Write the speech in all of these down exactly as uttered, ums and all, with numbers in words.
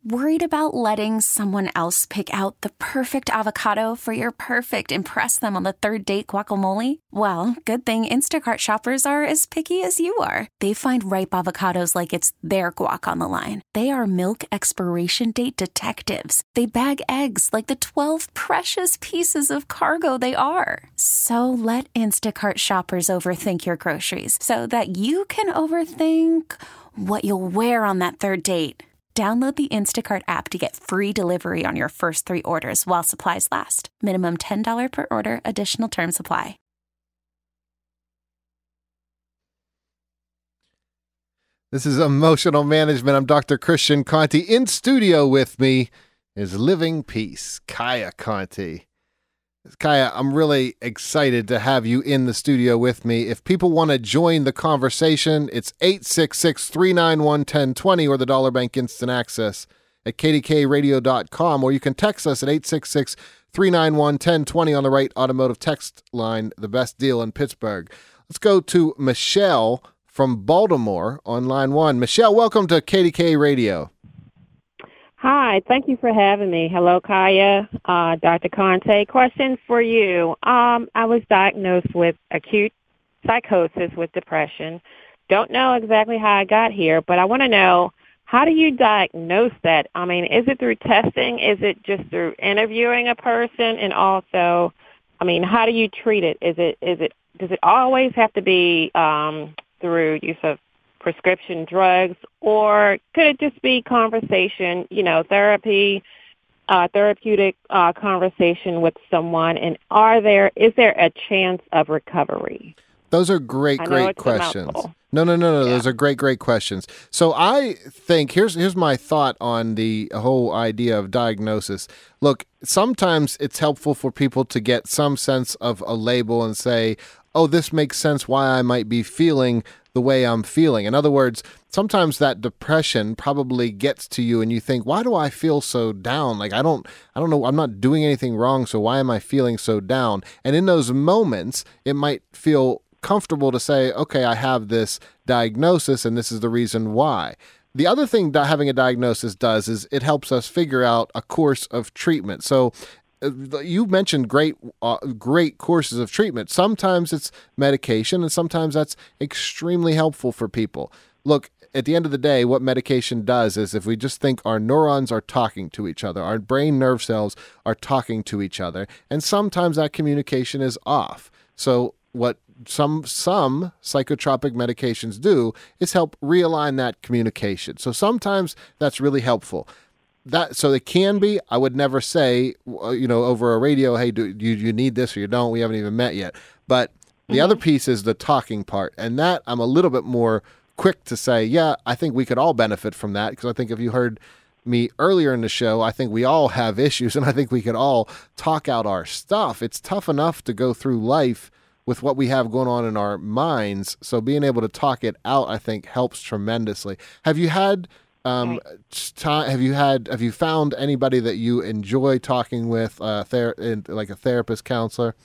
Worried about letting someone else pick out the perfect avocado for your perfect impress them on the third date guacamole? Well, good thing Instacart shoppers are as picky as you are. They find ripe avocados like it's their guac on the line. They are milk expiration date detectives. They bag eggs like the twelve precious pieces of cargo they are. So let Instacart shoppers overthink your groceries so that you can overthink what you'll wear on that third date. Download the Instacart app to get free delivery on your first three orders while supplies last. Minimum ten dollars per order. Additional terms apply. This is Emotional Management. I'm Doctor Christian Conte. In studio with me is Living Peace, Kaya Conte. Kaya, I'm really excited to have you in the studio with me. If people want to join the conversation, it's eight six six, three nine one, one zero two zero or the Dollar Bank Instant Access at k d k radio dot com, or you can text us at eight six six, three nine one, one zero two zero on the right automotive text line, the best deal in Pittsburgh. Let's go to Michelle from Baltimore on line one. Michelle, welcome to K D K Radio. Hi, thank you for having me. Hello, Kaya, uh, Doctor Conte. Question for you. Um, I was diagnosed with acute psychosis with depression. Don't know exactly how I got here, but I want to know, how do you diagnose that? I mean, is it through testing? Is it just through interviewing a person? And also, I mean, how do you treat it? Is it is it does it always have to be um, through use of prescription drugs, or could it just be conversation, you know, therapy, uh, therapeutic uh, conversation with someone? And are there, is there a chance of recovery? Those are great, great questions. No, no, no, no. Yeah. Those are great, great questions. So I think here's here's my thought on the whole idea of diagnosis. Look, sometimes it's helpful for people to get some sense of a label and say, oh, this makes sense why I might be feeling the way I'm feeling. In other words, sometimes that depression probably gets to you and you think, why do I feel so down? Like, I don't, I don't know, I'm not doing anything wrong, so why am I feeling so down? And in those moments, it might feel comfortable to say, okay, I have this diagnosis and this is the reason why. The other thing that having a diagnosis does is it helps us figure out a course of treatment. So you mentioned great, uh, great courses of treatment. Sometimes it's medication, and sometimes that's extremely helpful for people. Look, at the end of the day, what medication does is if we just think our neurons are talking to each other, our brain nerve cells are talking to each other, and sometimes that communication is off. So what some some psychotropic medications do is help realign that communication. So sometimes that's really helpful. That so it can be. I would never say, you know, over a radio, hey, do you you need this or you don't? We haven't even met yet. But the mm-hmm. other piece is the talking part, and that I'm a little bit more quick to say, yeah, I think we could all benefit from that, because I think if you heard me earlier in the show, I think we all have issues, and I think we could all talk out our stuff. It's tough enough to go through life with what we have going on in our minds, so being able to talk it out, I think, helps tremendously. Have you had Um, right. have you had, have you found anybody that you enjoy talking with, uh, ther- like a therapist, counselor?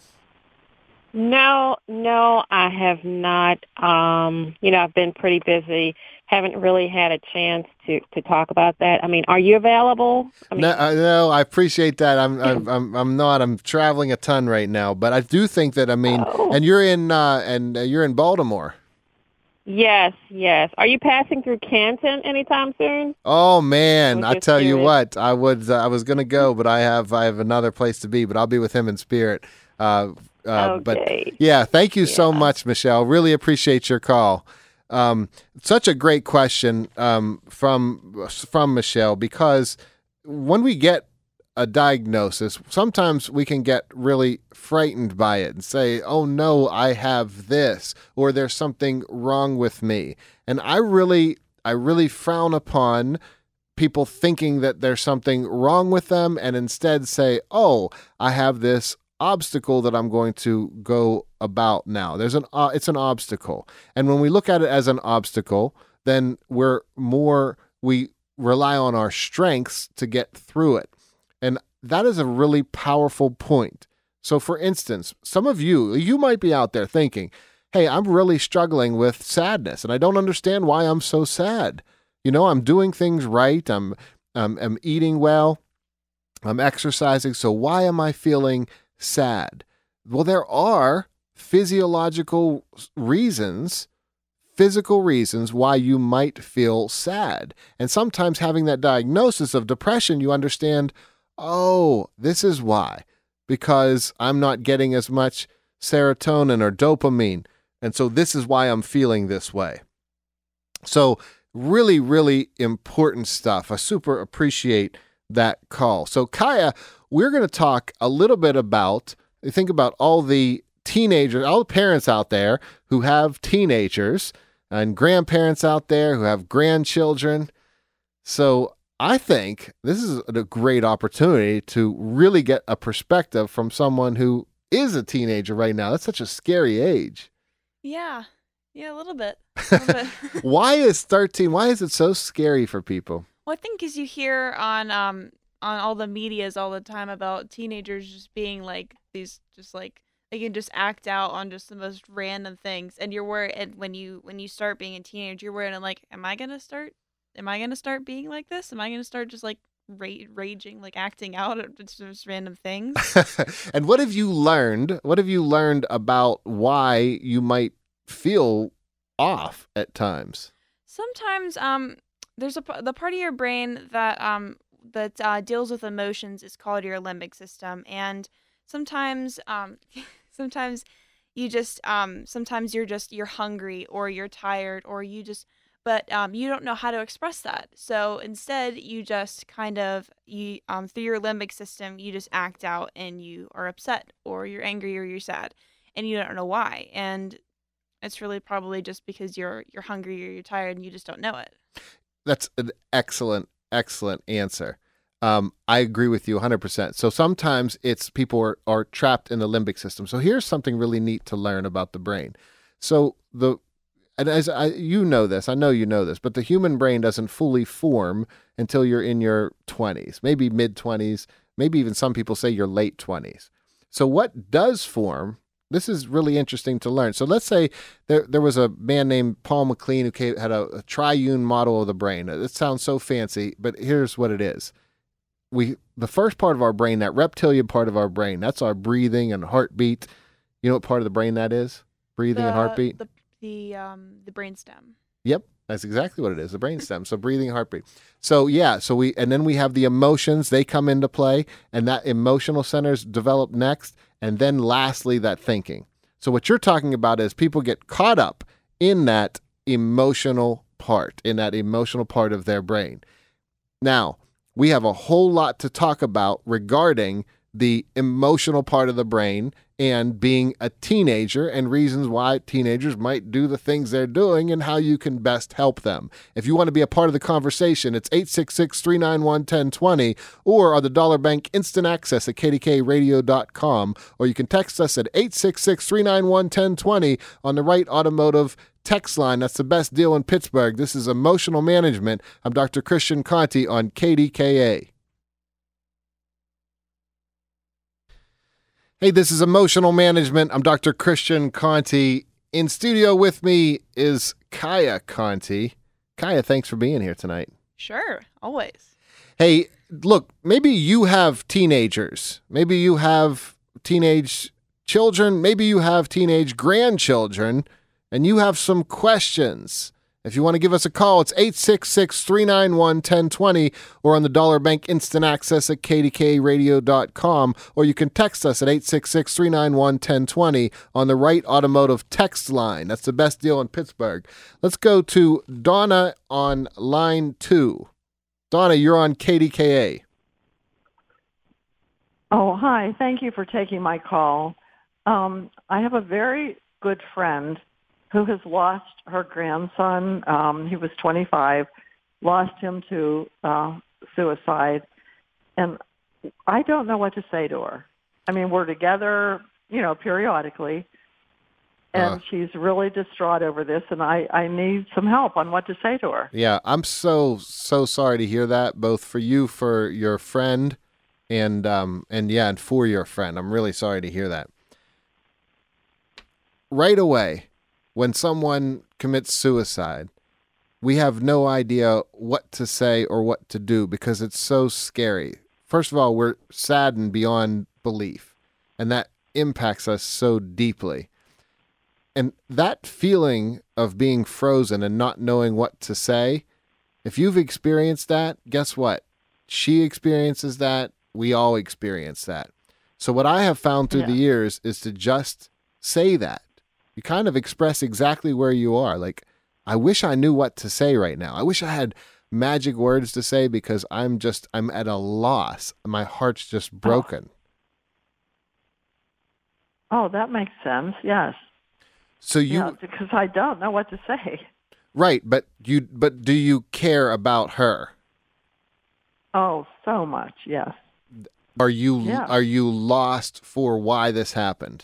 No, no, I have not. Um, you know, I've been pretty busy. Haven't really had a chance to, to talk about that. I mean, are you available? I mean, no, uh, no, I appreciate that. I'm, I'm, I'm, I'm not. I'm traveling a ton right now, but I do think that. I mean, oh. and you're in, uh, and uh, you're in Baltimore. Yes, yes. Are you passing through Canton anytime soon? Oh man, I tell you what, I would, uh, I was gonna go, but I have, I have another place to be, but I'll be with him in spirit. Uh, uh, okay. But yeah, thank you yeah. so much, Michelle. Really appreciate your call. Um, such a great question um, from from Michelle, because when we get a diagnosis, sometimes we can get really frightened by it and say, oh no, I have this, or there's something wrong with me. And I really, I really frown upon people thinking that there's something wrong with them and instead say, oh, I have this obstacle that I'm going to go about now. There's an, uh, it's an obstacle. And when we look at it as an obstacle, then we're more, we rely on our strengths to get through it. And that is a really powerful point. So for instance, some of you, you might be out there thinking, hey, I'm really struggling with sadness and I don't understand why I'm so sad. You know, I'm doing things right. I'm, um, I'm eating well, I'm exercising. So why am I feeling sad? Well, there are physiological reasons, physical reasons why you might feel sad. And sometimes having that diagnosis of depression, you understand, oh, this is why, because I'm not getting as much serotonin or dopamine. And so this is why I'm feeling this way. So really, really important stuff. I super appreciate that call. So Kaya, we're going to talk a little bit about, think about all the teenagers, all the parents out there who have teenagers and grandparents out there who have grandchildren. So I think this is a great opportunity to really get a perspective from someone who is a teenager right now. That's such a scary age. Yeah. Yeah, a little bit. A little bit. Why is thirteen? Why is it so scary for people? Well, I think because you hear on um on all the medias all the time about teenagers just being like these, just like they can just act out on just the most random things, and you're worried. And when you when you start being a teenager, you're worried. I'm like, am I gonna start? Am I gonna start being like this? Am I gonna start just like ra- raging, like acting out at just random things? And what have you learned? What have you learned about why you might feel off at times? Sometimes um there's a the part of your brain that um that uh, deals with emotions is called your limbic system, and sometimes um sometimes you just um sometimes you're just you're hungry or you're tired or you just but um you don't know how to express that. So instead you just kind of you um through your limbic system you just act out and you are upset or you're angry or you're sad and you don't know why. And it's really probably just because you're you're hungry or you're tired and you just don't know it. That's an excellent, excellent answer. Um, I agree with you one hundred percent. So sometimes it's people are, are trapped in the limbic system. So here's something really neat to learn about the brain. So the and as I, you know this, I know you know this, but the human brain doesn't fully form until you're in your twenties, maybe mid-twenties, maybe even some people say your late twenties. So what does form? This is really interesting to learn. So let's say there there was a man named Paul MacLean who came, had a, a triune model of the brain. It sounds so fancy, but here's what it is. We the first part of our brain, that reptilian part of our brain, that's our breathing and heartbeat. You know what part of the brain that is? Breathing the, and heartbeat? The the um the brainstem. Yep. That's exactly what it is, the brainstem. So breathing and heartbeat. So yeah, so we and then we have the emotions, they come into play, and that emotional centers develop next, and then lastly that thinking. So what you're talking about is people get caught up in that emotional part, in that emotional part of their brain. Now, we have a whole lot to talk about regarding the emotional part of the brain and being a teenager and reasons why teenagers might do the things they're doing and how you can best help them. If you want to be a part of the conversation, it's eight six six, three nine one, one zero two zero or on the Dollar Bank Instant Access at K D K radio dot com, or you can text us at eight six six, three nine one, one zero two zero on the Right Automotive text line. That's the best deal in Pittsburgh. This is Emotional Management. I'm Doctor Christian Conte on K D K A. Hey, this is Emotional Management. I'm Doctor Christian Conte. In studio with me is Kaya Conte. Kaya, thanks for being here tonight. Sure, always. Hey, look, maybe you have teenagers. Maybe you have teenage children. Maybe you have teenage grandchildren, and you have some questions. If you want to give us a call, it's eight six six, three nine one, one zero two zero or on the Dollar Bank Instant Access at K D K radio dot com, or you can text us at eight six six, three nine one, one zero two zero on the Right Automotive text line. That's the best deal in Pittsburgh. Let's go to Donna on line two. Donna, you're on K D K A. Oh, hi. Thank you for taking my call. Um, I have a very good friend who has lost her grandson. Um, he was twenty-five, lost him to uh, suicide. And I don't know what to say to her. I mean, we're together, you know, periodically. And uh, she's really distraught over this, and I, I need some help on what to say to her. Yeah, I'm so, so sorry to hear that, both for you, for your friend, and, um, and yeah, and for your friend. I'm really sorry to hear that. Right away, when someone commits suicide, we have no idea what to say or what to do because it's so scary. First of all, we're saddened beyond belief, and that impacts us so deeply. And that feeling of being frozen and not knowing what to say, if you've experienced that, guess what? She experiences that. We all experience that. So what I have found through yeah. the years is to just say that. You kind of express exactly where you are. Like, I wish I knew what to say right now. I wish I had magic words to say because I'm just, I'm at a loss. My heart's just broken. Oh, oh that makes sense. Yes. So you, yeah, because I don't know what to say. Right. But you, but do you care about her? Oh, so much. Yes. Are you, yeah. are you lost for why this happened?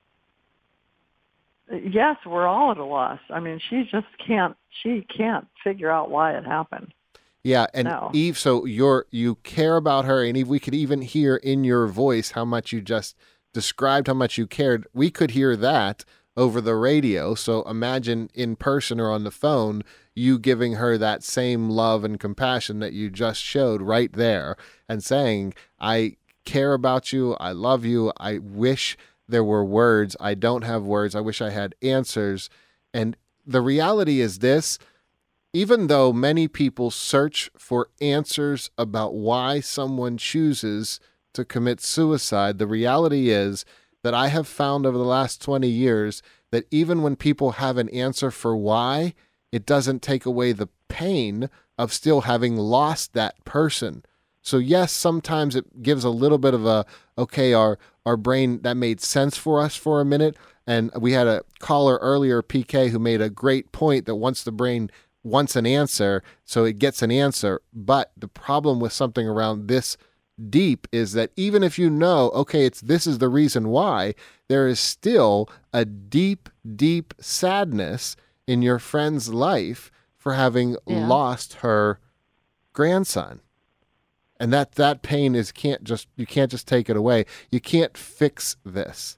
Yes, we're all at a loss. I mean, she just can't, she can't figure out why it happened. Yeah, and no. Eve, so you're, you care about her, and Eve, we could even hear in your voice how much you just described how much you cared. We could hear that over the radio, so imagine in person or on the phone, you giving her that same love and compassion that you just showed right there and saying, I care about you, I love you, I wish there were words. I don't have words. I wish I had answers. And the reality is this, even though many people search for answers about why someone chooses to commit suicide, the reality is that I have found over the last twenty years that even when people have an answer for why, it doesn't take away the pain of still having lost that person. So yes, sometimes it gives a little bit of a, okay, our our brain, that made sense for us for a minute. And we had a caller earlier, P K, who made a great point that once the brain wants an answer, so it gets an answer. But the problem with something around this deep is that even if you know, okay, it's this is the reason why, there is still a deep, deep sadness in your friend's life for having yeah. lost her grandson. And that, that pain is can't just you can't just take it away. You can't fix this.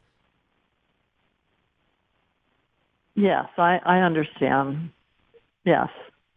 Yes, I, I understand. Yes.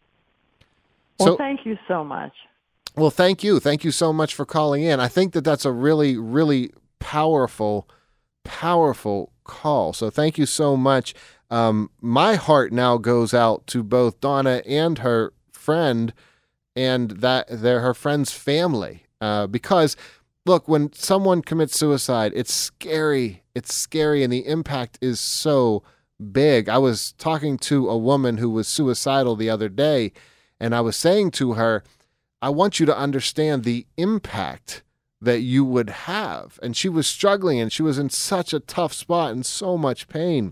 Well, so, thank you so much. Well, thank you. Thank you so much for calling in. I think that that's a really, really powerful, powerful call. So thank you so much. Um, my heart now goes out to both Donna and her friend and that they're her friend's family. Uh, because, look, when someone commits suicide, it's scary. It's scary, and the impact is so big. I was talking to a woman who was suicidal the other day, and I was saying to her, I want you to understand the impact that you would have. And she was struggling, and she was in such a tough spot and so much pain.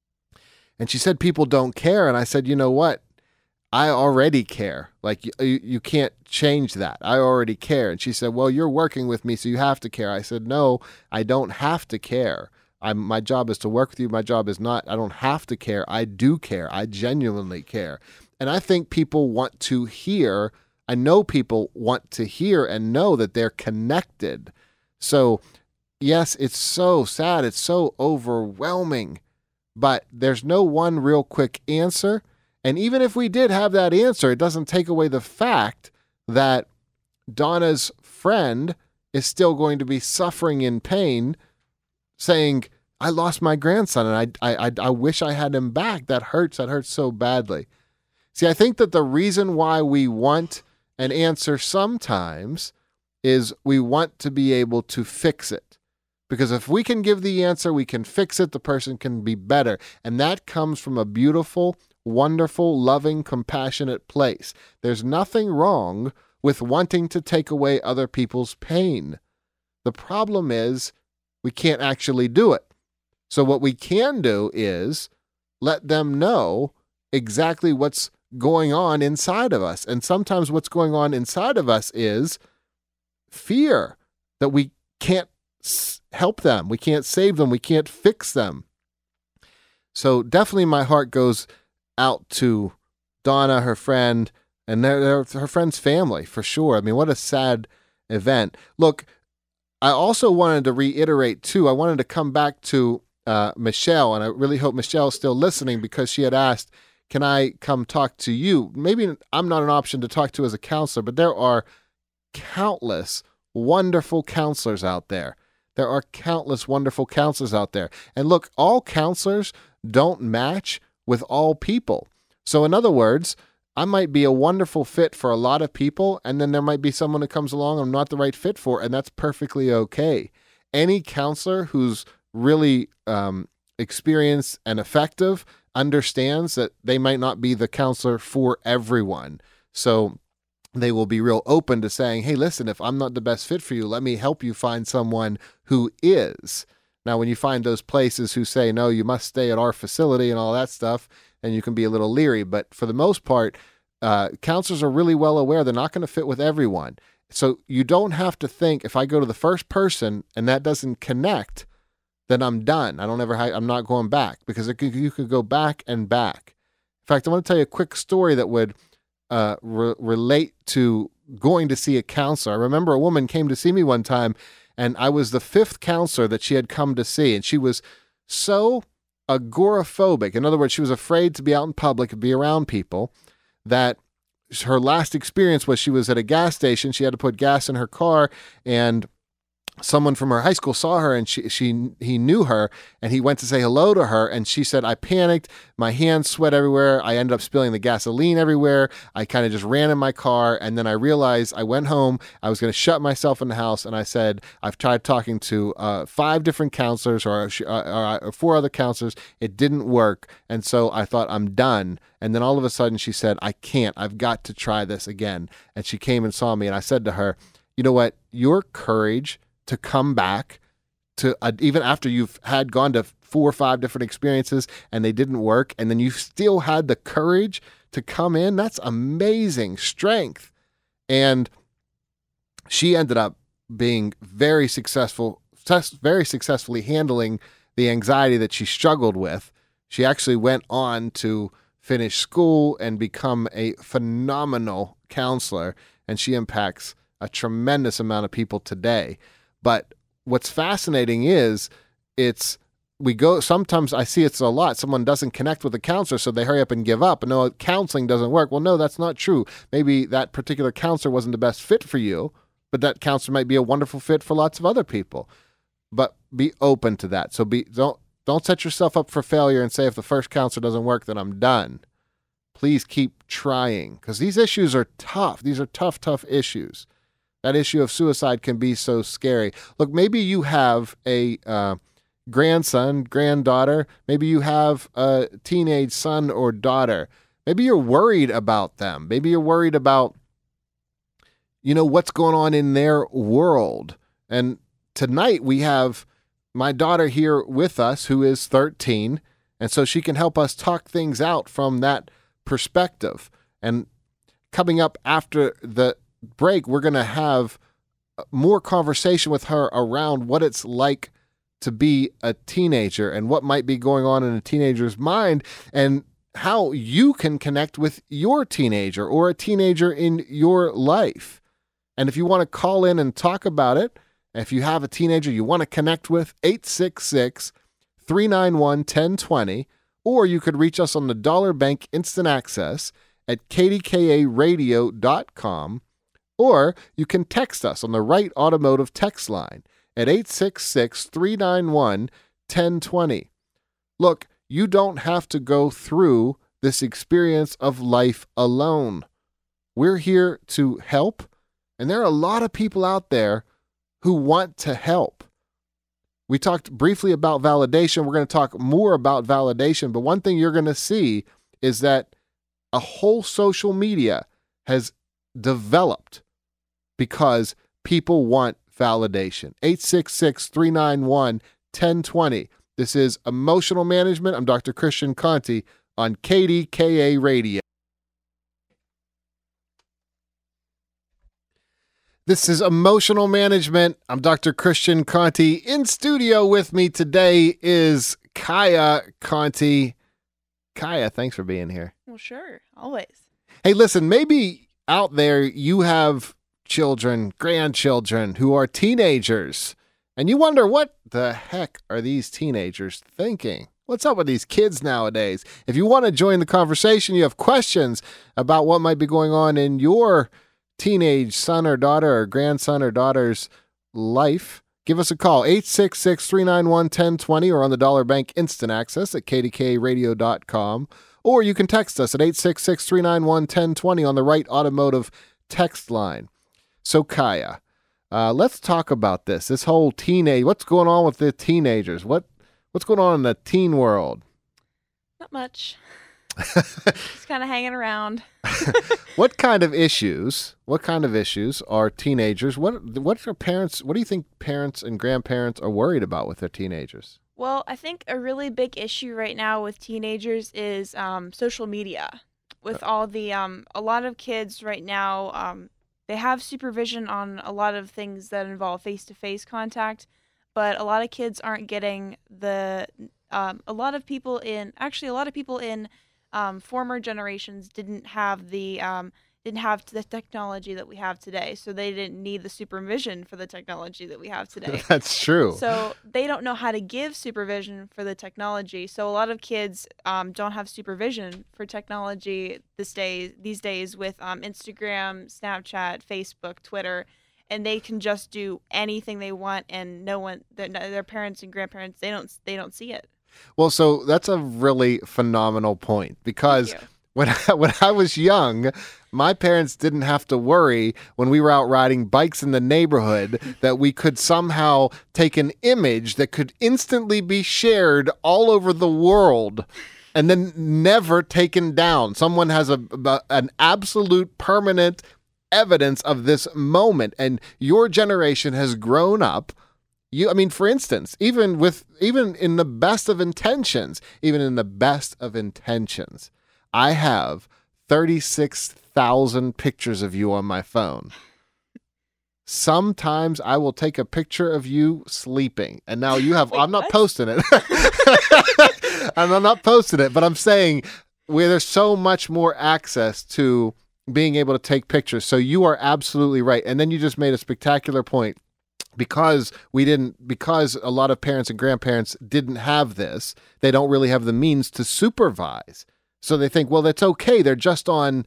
And she said, people don't care. And I said, you know what? I already care. Like, you, you can't change that. I already care. And she said, well, you're working with me, so you have to care. I said, no, I don't have to care. I'm, my job is to work with you. My job is not, I don't have to care. I do care. I genuinely care. And I think people want to hear, I know people want to hear and know that they're connected. So, yes, it's so sad. It's so overwhelming. But there's no one real quick answer. And even if we did have that answer, it doesn't take away the fact that Donna's friend is still going to be suffering in pain, saying, I lost my grandson and I, I, I wish I had him back. That hurts. That hurts so badly. See, I think that the reason why we want an answer sometimes is we want to be able to fix it. Because if we can give the answer, we can fix it, the person can be better. And that comes from a beautiful, wonderful, loving, compassionate place. There's nothing wrong with wanting to take away other people's pain. The problem is we can't actually do it. So what we can do is let them know exactly what's going on inside of us. And sometimes what's going on inside of us is fear that we can't help them. We can't save them. We can't fix them. So definitely my heart goes out to Donna, her friend, and their, their, her friend's family, for sure. I mean, what a sad event. Look, I also wanted to reiterate, too, I wanted to come back to uh, Michelle, and I really hope Michelle's still listening because she had asked, can I come talk to you? Maybe I'm not an option to talk to as a counselor, but there are countless wonderful counselors out there. There are countless wonderful counselors out there. And look, all counselors don't match with all people. So in other words, I might be a wonderful fit for a lot of people, and then there might be someone who comes along I'm not the right fit for, and that's perfectly okay. Any counselor who's really um, experienced and effective understands that they might not be the counselor for everyone. So they will be real open to saying, hey, listen, if I'm not the best fit for you, let me help you find someone who is. Now, when you find those places who say, no, you must stay at our facility and all that stuff, and you can be a little leery. But for the most part, uh, counselors are really well aware they're not going to fit with everyone. So you don't have to think, if I go to the first person and that doesn't connect, then I'm done. I don't ever, I'm not going back, because it could, you could go back and back. In fact, I want to tell you a quick story that would uh, re- relate to going to see a counselor. I remember a woman came to see me one time, and I was the fifth counselor that she had come to see, and she was so agoraphobic. In other words, she was afraid to be out in public and be around people, that her last experience was she was at a gas station. She had to put gas in her car, and someone from her high school saw her, and she, she, he knew her, and he went to say hello to her. And she said, I panicked. My hands sweat everywhere. I ended up spilling the gasoline everywhere. I kind of just ran in my car. And then I realized I went home. I was going to shut myself in the house. And I said, I've tried talking to uh, five different counselors or, uh, or four other counselors. It didn't work. And so I thought, I'm done. And then all of a sudden she said, I can't, I've got to try this again. And she came and saw me, and I said to her, you know what, your courage to come back to uh, even after you've had gone to four or five different experiences and they didn't work, and then you still had the courage to come in, that's amazing strength. And she ended up being very successful, very successfully handling the anxiety that she struggled with. She actually went on to finish school and become a phenomenal counselor, and she impacts a tremendous amount of people today. But what's fascinating is it's, we go, sometimes I see it's a lot. Someone doesn't connect with the counselor, so they hurry up and give up. And no, counseling doesn't work. Well, no, that's not true. Maybe that particular counselor wasn't the best fit for you, but that counselor might be a wonderful fit for lots of other people. But be open to that. So be, don't, don't set yourself up for failure and say, if the first counselor doesn't work, then I'm done. Please keep trying, because these issues are tough. These are tough, tough issues. That issue of suicide can be so scary. Look, maybe you have a uh, grandson, granddaughter. Maybe you have a teenage son or daughter. Maybe you're worried about them. Maybe you're worried about, you know, what's going on in their world. And tonight we have my daughter here with us, who is thirteen, and so she can help us talk things out from that perspective. And coming up after the break, we're going to have more conversation with her around what it's like to be a teenager and what might be going on in a teenager's mind, and how you can connect with your teenager or a teenager in your life. And if you want to call in and talk about it, if you have a teenager you want to connect with, eight six six, three nine one, one zero two zero, or you could reach us on the Dollar Bank Instant Access at k d k a radio dot com. Or you can text us on the Right Automotive text line at eight six six, three nine one, one zero two zero. Look, you don't have to go through this experience of life alone. We're here to help, and there are a lot of people out there who want to help. We talked briefly about validation. We're going to talk more about validation, but one thing you're going to see is that a whole social media has developed because people want validation. eight six six, three nine one, one zero two zero. This is Emotional Management. I'm Doctor Christian Conte on K D K A Radio. This is Emotional Management. I'm Doctor Christian Conte. In studio with me today is Kaya Conte. Kaya, thanks for being here. Well, sure. Always. Hey, listen, maybe out there you have children, grandchildren who are teenagers, and you wonder, what the heck are these teenagers thinking? What's up with these kids nowadays? If you want to join the conversation, you have questions about what might be going on in your teenage son or daughter or grandson or daughter's life, give us a call, eight six six, three nine one, one zero two zero or on the Dollar Bank Instant Access at k d k radio dot com. Or you can text us at eight six six, three nine one, one zero two zero on the Right Automotive text line. So, Kaya, uh, let's talk about this. This whole teenage, what's going on with the teenagers? What What's going on in the teen world? Not much. Just kind of hanging around. What kind of issues? What kind of issues are teenagers? What What are parents? What do you think parents and grandparents are worried about with their teenagers? Well, I think a really big issue right now with teenagers is um, social media. With all the um, a lot of kids right now, um, they have supervision on a lot of things that involve face-to-face contact, but a lot of kids aren't getting the. Um, a lot of people in actually a lot of people in um, former generations didn't have the um, didn't have the technology that we have today, so they didn't need the supervision for the technology that we have today. That's true. So they don't know how to give supervision for the technology. So a lot of kids um, don't have supervision for technology this day these days with um, Instagram, Snapchat, Facebook, Twitter, and they can just do anything they want, and no one, their, their parents and grandparents, they don't they don't see it. Well, so that's a really phenomenal point because when I, when I was young, my parents didn't have to worry when we were out riding bikes in the neighborhood that we could somehow take an image that could instantly be shared all over the world and then never taken down. Someone has a, a an absolute permanent evidence of this moment, and your generation has grown up. You, I mean, for instance, even with even in the best of intentions, even in the best of intentions, I have thirty-six thousand pictures of you on my phone. Sometimes I will take a picture of you sleeping, and now you have. Wait, I'm not what? posting it. I'm not posting it, but I'm saying where there's so much more access to being able to take pictures. So you are absolutely right, and then you just made a spectacular point. Because we didn't, because a lot of parents and grandparents didn't have this, they don't really have the means to supervise. So they think, well, that's okay. They're just on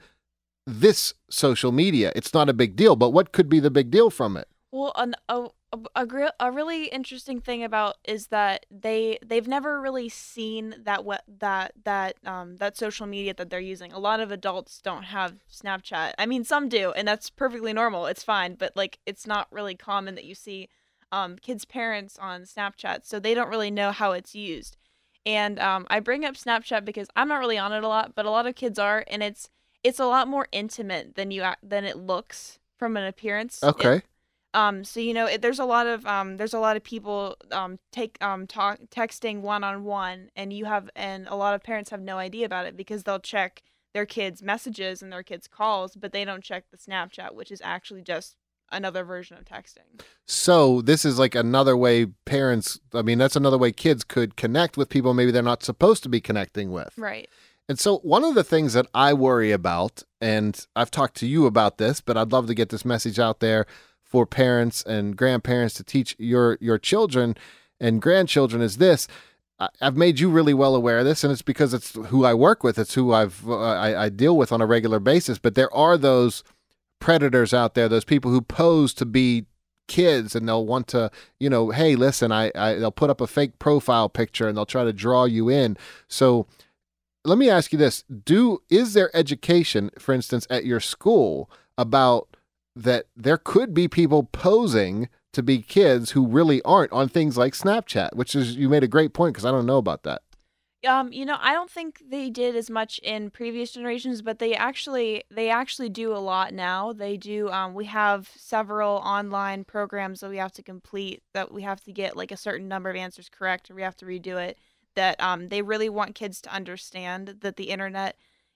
this social media. It's not a big deal. But what could be the big deal from it? Well, an, a, a, a, a really interesting thing about is that they they've never really seen that what that that um that social media that they're using. A lot of adults don't have Snapchat. I mean, some do, and that's perfectly normal. It's fine, but like it's not really common that you see um kids' parents on Snapchat, so they don't really know how it's used. And um I bring up Snapchat because I'm not really on it a lot, but a lot of kids are, and it's it's a lot more intimate than you than it looks from an appearance. Okay. It, Um, so you know, it, there's a lot of um, there's a lot of people um take um talk texting one on one, and you have and a lot of parents have no idea about it because they'll check their kids' messages and their kids' calls, but they don't check the Snapchat, which is actually just another version of texting. So this is like another way parents. I mean, that's another way kids could connect with people maybe they're not supposed to be connecting with. Right. And so one of the things that I worry about, and I've talked to you about this, but I'd love to get this message out there for parents and grandparents to teach your your children and grandchildren is this. I've made you really well aware of this, and it's because it's who I work with. It's who I've uh, I, I deal with on a regular basis. But there are those predators out there, those people who pose to be kids, and they'll want to, you know, hey, listen, I, I they'll put up a fake profile picture and they'll try to draw you in. So let me ask you this: Do is there education, for instance, at your school about that there could be people posing to be kids who really aren't on things like Snapchat, which is, you made a great point because I don't know about that. Um, you know, I don't think they did as much in previous generations, but they actually they actually do a lot now. They do. Um, we have several online programs that we have to complete, that we have to get like a certain number of answers correct, or we have to redo it. That um, they really want kids to understand that the internet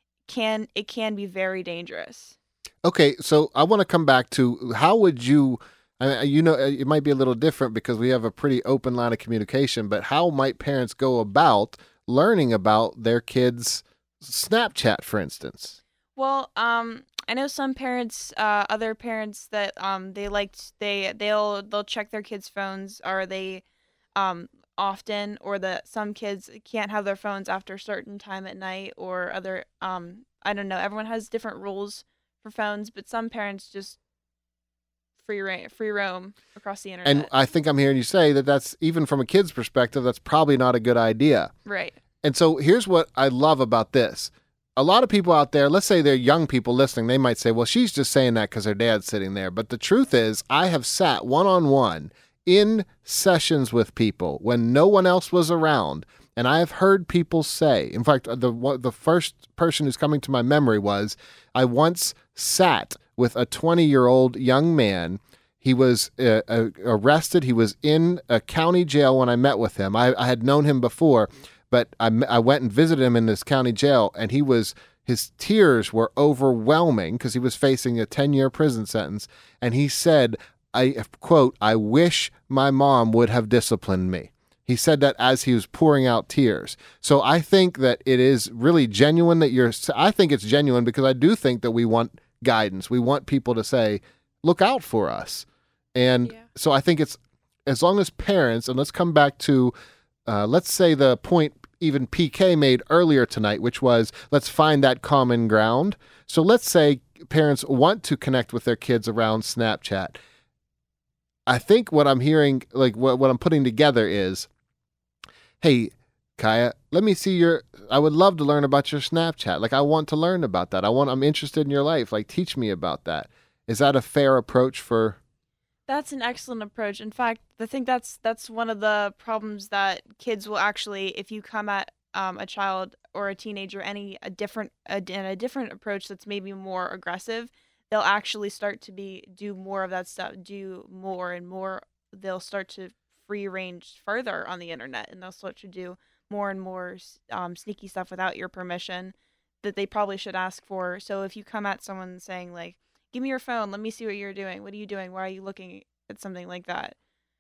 can it can be very dangerous. Okay, so I want to come back to how would you, I mean, you know, it might be a little different because we have a pretty open line of communication, but how might parents go about learning about their kids' Snapchat, for instance? Well, um, I know some parents, uh, other parents that um, they like, they they'll they'll check their kids' phones, or they, um, often, or that some kids can't have their phones after a certain time at night, or other, um, I don't know, everyone has different rules for phones, but some parents just free ra- free roam across the internet. And I think I'm hearing you say that that's, even from a kid's perspective, that's probably not a good idea. Right. And so here's what I love about this. A lot of people out there, let's say they're young people listening, they might say, well, she's just saying that because her dad's sitting there. But the truth is, I have sat one-on-one in sessions with people when no one else was around, and I have heard people say, in fact, the the first person who's coming to my memory was, I once sat with a twenty-year-old young man. He was uh, uh, arrested. He was in a county jail when I met with him. I, I had known him before, but I, I went and visited him in this county jail, and he was, his tears were overwhelming because he was facing a ten-year prison sentence, and he said, I quote, I wish my mom would have disciplined me. He said that as he was pouring out tears. So I think that it is really genuine that you're, I think it's genuine because I do think that we want guidance. We want people to say, look out for us. And yeah. So I think it's, as long as parents, and let's come back to, uh, let's say the point even P K made earlier tonight, which was, let's find that common ground. So let's say parents want to connect with their kids around Snapchat. I think what I'm hearing, like what, what I'm putting together is, hey, Kaya, let me see your, I would love to learn about your Snapchat. Like, I want to learn about that. I want, I'm interested in your life. Like, teach me about that. Is that a fair approach for? That's an excellent approach. In fact, I think that's, that's one of the problems that kids will actually, if you come at um, a child or a teenager, any, a different, a, in a different approach that's maybe more aggressive, they'll actually start to be do more of that stuff, do more and more. They'll start to free range further on the internet, and they'll start to do more and more um, sneaky stuff without your permission that they probably should ask for. So if you come at someone saying like, give me your phone, let me see what you're doing. What are you doing? Why are you looking at something like that?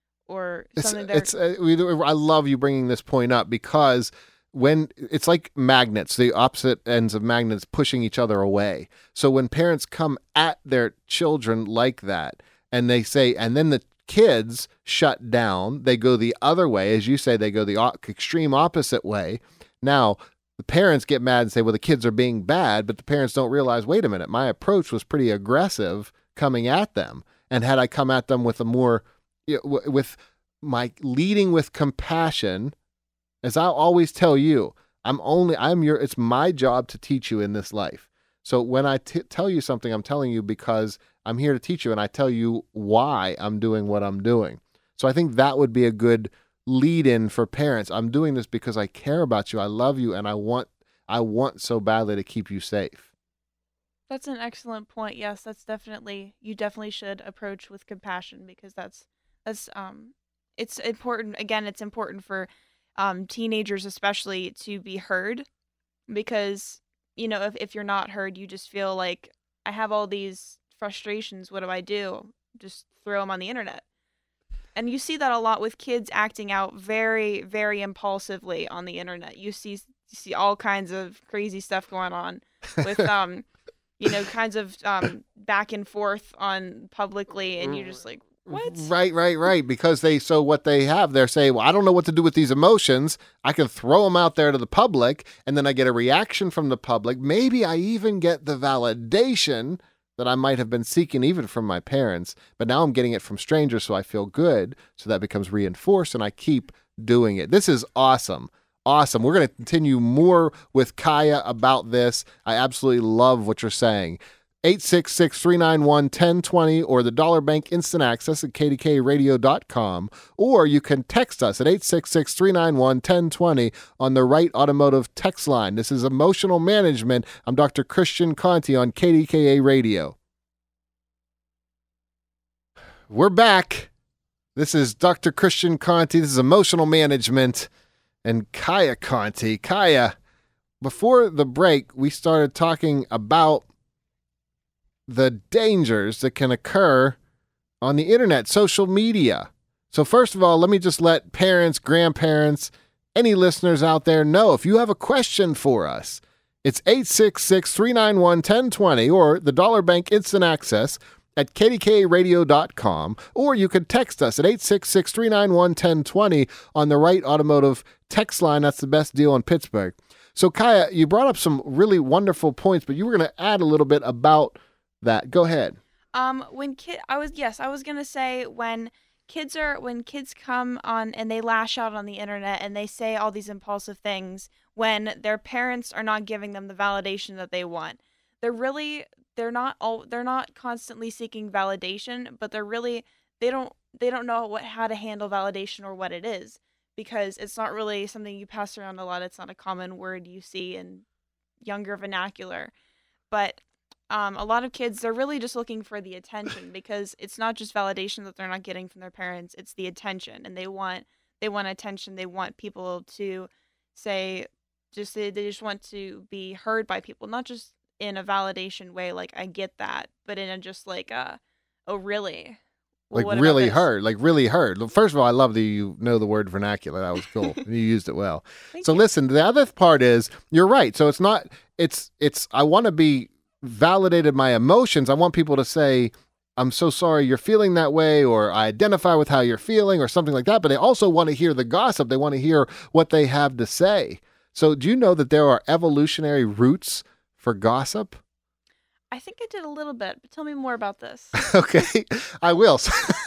Or something it's, it's uh, we, I love you bringing this point up because when it's like magnets, the opposite ends of magnets pushing each other away. So when parents come at their children like that, and they say, and then the kids shut down, they go the other way, as you say, they go the extreme opposite way. Now, the parents get mad and say, well, the kids are being bad, but the parents don't realize, wait a minute, my approach was pretty aggressive coming at them. And had I come at them with a more, you know, with my leading with compassion, as I always tell you, I'm only, I'm your, it's my job to teach you in this life. So when I t- tell you something, I'm telling you because I'm here to teach you, and I tell you why I'm doing what I'm doing. So I think that would be a good lead-in for parents. I'm doing this because I care about you, I love you, and I want, I want so badly to keep you safe. That's an excellent point. Yes, that's definitely, you definitely should approach with compassion, because that's, that's, um, it's important. Again, it's important for Um, teenagers especially to be heard, because, you know, if, if you're not heard, you just feel like, I have all these frustrations, what do I do? Just throw them on the internet. And you see that a lot with kids acting out very, very impulsively on the internet. You see you see all kinds of crazy stuff going on with, um, you know, kinds of um, back and forth on publicly, and you're just like, what? Right, right, right. Because they, so what they have, they're saying, well, I don't know what to do with these emotions. I can throw them out there to the public, and then I get a reaction from the public. Maybe I even get the validation that I might have been seeking even from my parents, but now I'm getting it from strangers, so I feel good. So that becomes reinforced, and I keep doing it. This is awesome. Awesome. We're going to continue more with Kaya about this. I absolutely love what you're saying. eight six six, three nine one, one zero two zero or the Dollar Bank Instant Access at K D K radio dot com, or you can text us at eight six six, three nine one, one zero two zero on the Right Automotive text line. This is Emotional Management. I'm Doctor Christian Conte on K D K A Radio. We're back. This is Doctor Christian Conte. This is Emotional Management and Kaya Conte. Kaya, before the break, we started talking about the dangers that can occur on the internet, social media. So first of all, let me just let parents, grandparents, any listeners out there know, if you have a question for us, it's eight six six, three nine one, one zero two zero or the Dollar Bank Instant Access at k d k radio dot com, or you can text us at eight six six, three nine one, one zero two zero on the Wright Automotive text line. That's the best deal in Pittsburgh. So, Kaya, you brought up some really wonderful points, but you were going to add a little bit about that. Go ahead. Um, when kid, I was yes, I was going to say when kids are when kids come on and they lash out on the internet and they say all these impulsive things when their parents are not giving them the validation that they want. They're really they're not all they're not constantly seeking validation, but they're really they don't they don't know what how to handle validation or what it is, because it's not really something you pass around a lot. It's not a common word you see in younger vernacular. But um, a lot of kids, they're really just looking for the attention, because it's not just validation that they're not getting from their parents, it's the attention, and they want they want attention. They want people to say just they, they just want to be heard by people, not just in a validation way, like I get that, but in a just like uh oh really well, like really heard like really heard First of all, I love that you know the word vernacular. That was cool. You used it well. So you. Listen, the other part is you're right. So it's not it's it's I want to be validated my emotions. I want people to say, I'm so sorry you're feeling that way, or I identify with how you're feeling, or something like that. But they also want to hear the gossip. They want to hear what they have to say. So do you know that there are evolutionary roots for gossip? I think I did a little bit, but tell me more about this. Okay, I will.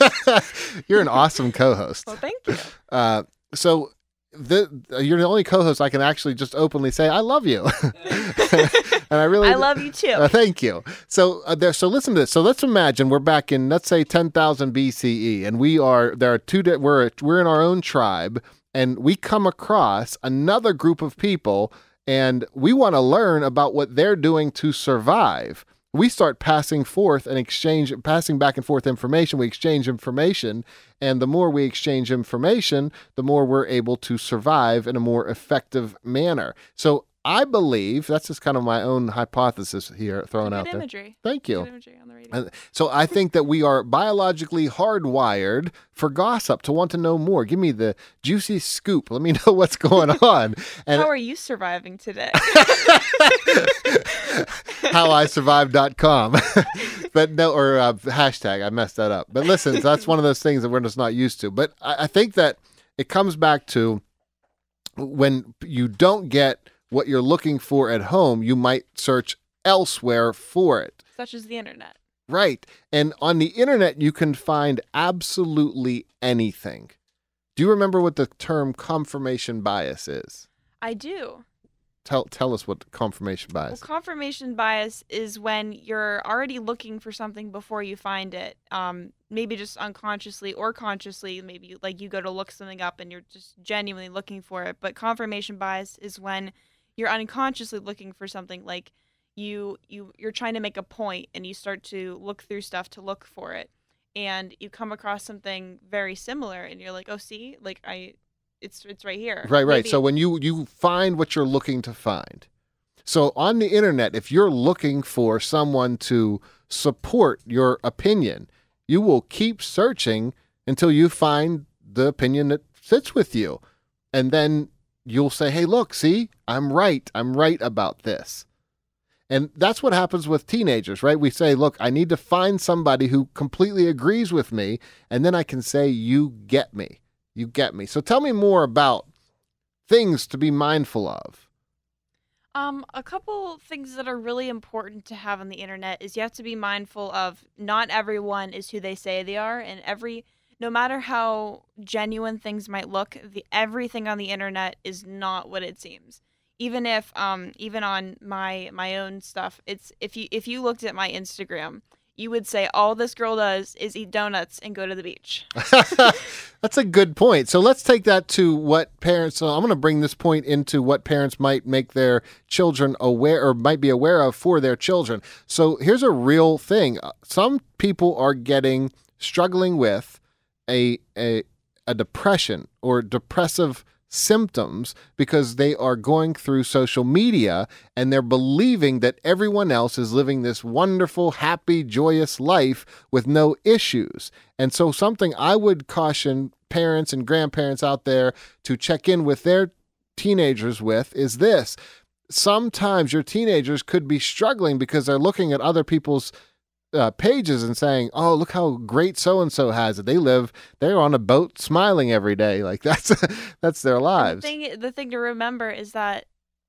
You're an awesome co-host. Well, thank you. Uh, so the you're the only co-host I can actually just openly say I love you, and I really I love you too. Uh, thank you. So uh, there. So listen to this. So let's imagine we're back in, let's say, ten thousand B C E, and we are there are two. We're we're in our own tribe, and we come across another group of people, and we want to learn about what they're doing to survive. We start passing forth and exchange, passing back and forth information. We exchange information, and the more we exchange information, the more we're able to survive in a more effective manner. So I believe that's just kind of my own hypothesis here thrown out there. Good imagery. Thank you. Good imagery on the radio. So I think that we are biologically hardwired for gossip, to want to know more. Give me the juicy scoop. Let me know what's going on. And how are you surviving today? how I survived dot com. But no, or uh, hashtag, I messed that up. But listen, that's one of those things that we're just not used to. But I, I think that it comes back to when you don't get what you're looking for at home, you might search elsewhere for it. Such as the internet. Right. And on the internet, you can find absolutely anything. Do you remember what the term confirmation bias is? I do. Tell tell us what confirmation bias is. Well, confirmation bias is when you're already looking for something before you find it. Um, maybe just unconsciously or consciously. Maybe like you go to look something up and you're just genuinely looking for it. But confirmation bias is when you're unconsciously looking for something, like you you you're trying to make a point and you start to look through stuff to look for it, and you come across something very similar and you're like, oh, see, like I it's it's right here. Right, right. Maybe. So when you you find what you're looking to find. So on the internet, if you're looking for someone to support your opinion, you will keep searching until you find the opinion that fits with you. And then you'll say, hey, look, see, I'm right. I'm right about this. And that's what happens with teenagers, right? We say, look, I need to find somebody who completely agrees with me, and then I can say, you get me. You get me. So tell me more about things to be mindful of. Um, a couple things that are really important to have on the internet is you have to be mindful of not everyone is who they say they are, and every no matter how genuine things might look, the everything on the internet is not what it seems. Even if um even on my my own stuff, it's if you if you looked at my Instagram, you would say all this girl does is eat donuts and go to the beach. That's a good point. So let's take that to what parents, so I'm going to bring this point into what parents might make their children aware or might be aware of for their children. So here's a real thing. Some people are getting, struggling with a a, a depression or depressive symptoms because they are going through social media and they're believing that everyone else is living this wonderful, happy, joyous life with no issues. And so something I would caution parents and grandparents out there to check in with their teenagers with is this. Sometimes your teenagers could be struggling because they're looking at other people's uh, pages and saying, "Oh, look how great so and so has it. They live, they're on a boat, smiling every day. Like that's that's their lives." The thing, the thing to remember is that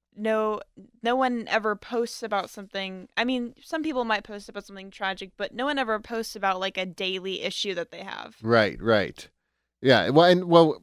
no, no one ever posts about something. I mean, some people might post about something tragic, but no one ever posts about like a daily issue that they have. Right, right, yeah. Well, and well,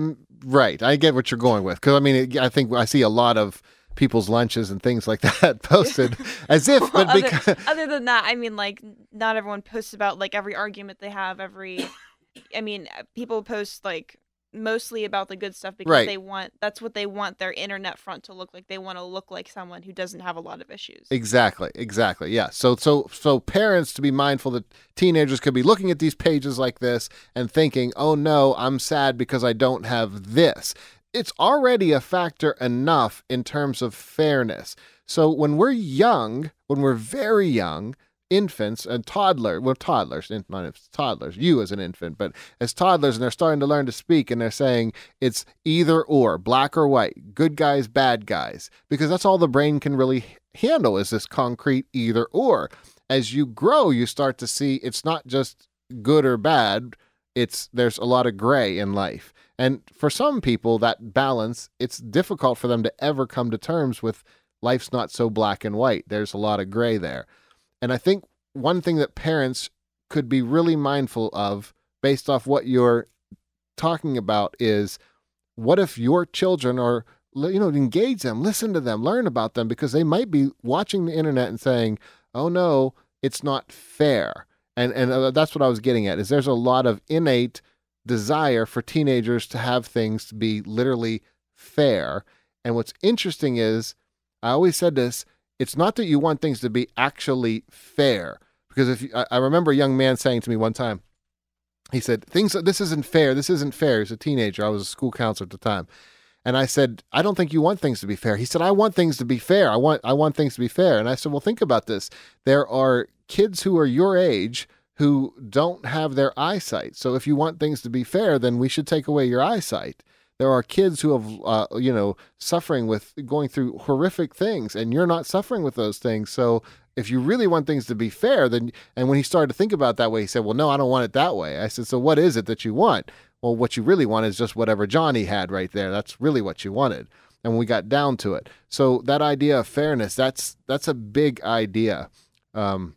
right. I get what you're going with, because I mean, I think I see a lot of people's lunches and things like that posted as if, well, but because other, other than that, I mean, like, not everyone posts about like every argument they have. Every, I mean, people post like mostly about the good stuff because right. they want, that's what they want their internet front to look like. They want to look like someone who doesn't have a lot of issues. Exactly, exactly. Yeah. So, so, so parents to be mindful that teenagers could be looking at these pages like this and thinking, "Oh no, I'm sad because I don't have this." It's already a factor enough in terms of fairness. So when we're young, when we're very young, infants and toddlers, well, toddlers, not infants, toddlers, you as an infant, but as toddlers, and they're starting to learn to speak, and they're saying it's either or, black or white, good guys, bad guys, because that's all the brain can really handle is this concrete either or. As you grow, you start to see it's not just good or bad. It's there's a lot of gray in life. And for some people, that balance, it's difficult for them to ever come to terms with life's not so black and white. There's a lot of gray there. And I think one thing that parents could be really mindful of based off what you're talking about is, what if your children are, you know, engage them, listen to them, learn about them, because they might be watching the internet and saying, "Oh no, it's not fair." And and uh, that's what I was getting at, is there's a lot of innate desire for teenagers to have things to be literally fair. And what's interesting is, I always said this, it's not that you want things to be actually fair. Because if you, I, I remember a young man saying to me one time, he said, "Things, this isn't fair, this isn't fair." He was a teenager. I was a school counselor at the time. And I said, "I don't think you want things to be fair." He said, "I want things to be fair. I want, I want things to be fair." And I said, "Well, think about this. There are kids who are your age who don't have their eyesight. So if you want things to be fair, then we should take away your eyesight. There are kids who have, uh, you know, suffering with going through horrific things, and you're not suffering with those things. So if you really want things to be fair, then," and when he started to think about it that way, he said, "Well, no, I don't want it that way." I said, "So what is it that you want?" "Well, what you really want is just whatever Johnny had right there. That's really what you wanted." And we got down to it. So that idea of fairness, that's, that's a big idea. Um,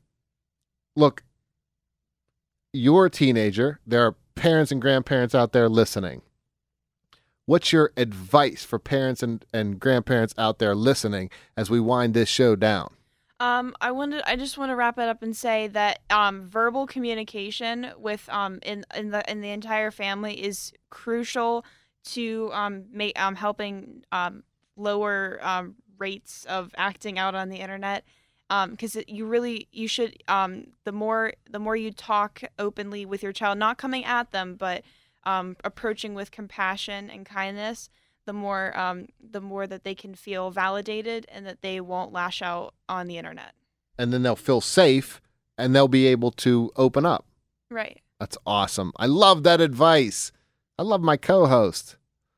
look, you're a teenager. There are parents and grandparents out there listening. What's your advice for parents and, and grandparents out there listening as we wind this show down? Um, I wanted, I just want to wrap it up and say that um, verbal communication with um in in the in the entire family is crucial to um make um helping um lower um rates of acting out on the internet. Um, because you really, you should, um, the more, the more you talk openly with your child, not coming at them, but, um, approaching with compassion and kindness, the more, um, the more that they can feel validated and that they won't lash out on the internet. And then they'll feel safe and they'll be able to open up. Right. That's awesome. I love that advice. I love my co-host.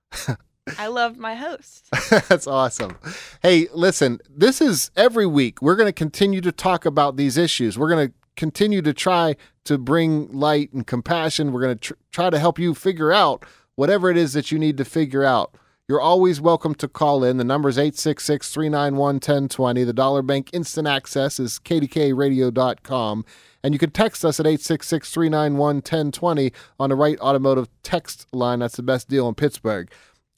I love my host. That's awesome. Hey, listen, this is every week. We're going to continue to talk about these issues. We're going to continue to try to bring light and compassion. We're going to tr- try to help you figure out whatever it is that you need to figure out. You're always welcome to call in. The number is eight six six, three nine one, one zero two zero. The Dollar Bank Instant Access is K D K radio dot com. And you can text us at eight six six, three nine one, one zero two zero on the Right Automotive text line. That's the best deal in Pittsburgh.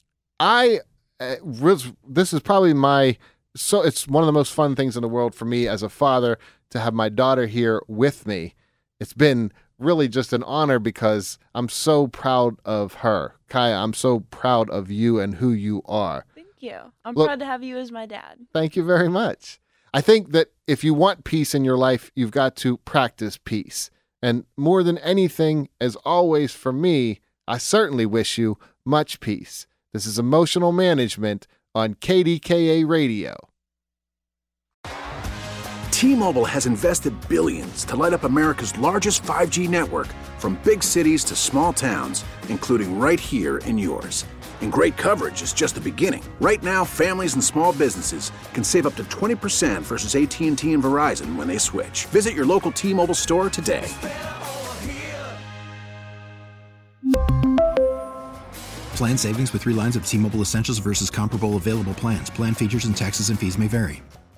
I, uh, this is probably my, so it's one of the most fun things in the world for me as a father to have my daughter here with me. It's been really just an honor because I'm so proud of her. Kaya, I'm so proud of you and who you are. Thank you. I'm Look, proud to have you as my dad. Thank you very much. I think that if you want peace in your life, you've got to practice peace. And more than anything, as always for me, I certainly wish you much peace. This is Emotional Management on K D K A Radio. T-Mobile has invested billions to light up America's largest five G network, from big cities to small towns, including right here in yours. And great coverage is just the beginning. Right now, families and small businesses can save up to twenty percent versus A T and T and Verizon when they switch. Visit your local T-Mobile store today. Plan savings with three lines of T-Mobile Essentials versus comparable available plans. Plan features and taxes and fees may vary.